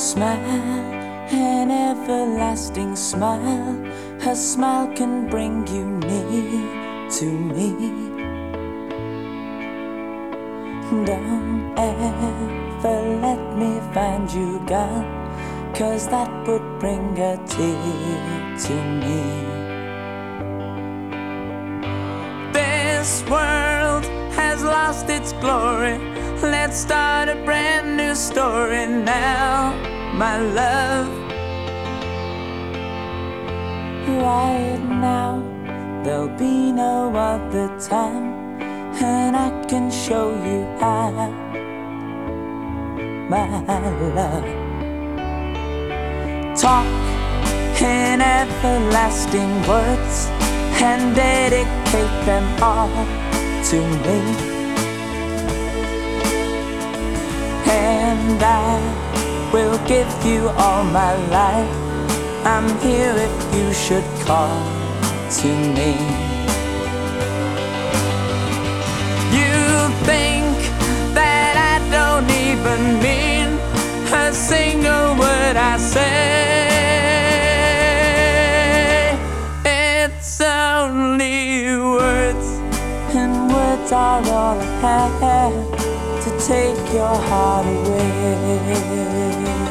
smile, an everlasting smile. Her smile can bring you near to me. Don't ever let me find you gone, 'cause that would bring a tear to me. This world has lost its glory. Let's start a brand new story now, my love. Right now, there'll be no other time, and I can show you how, my love. Talk in everlasting words and dedicate them all to me, and I will give you all my life. I'm here if you should call to me. You think that I don't even mean a single word I say. It's only words, and words are all I have to take your heart away.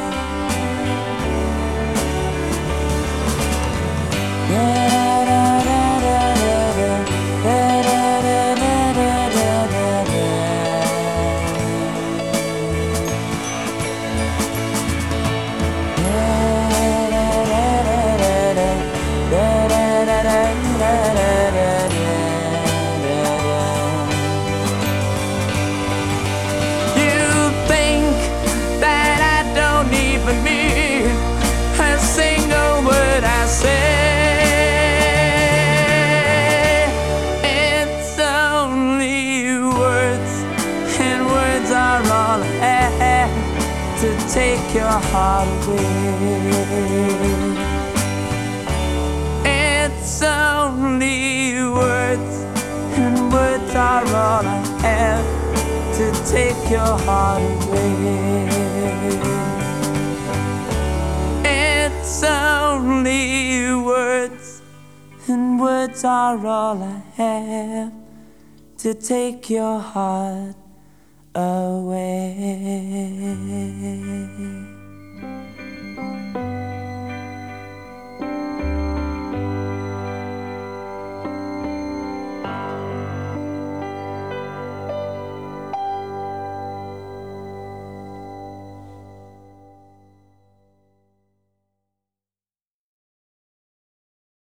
To take your heart away. It's only words, and words are all I have to take your heart away. It's only words, and words are all I have to take your heart away.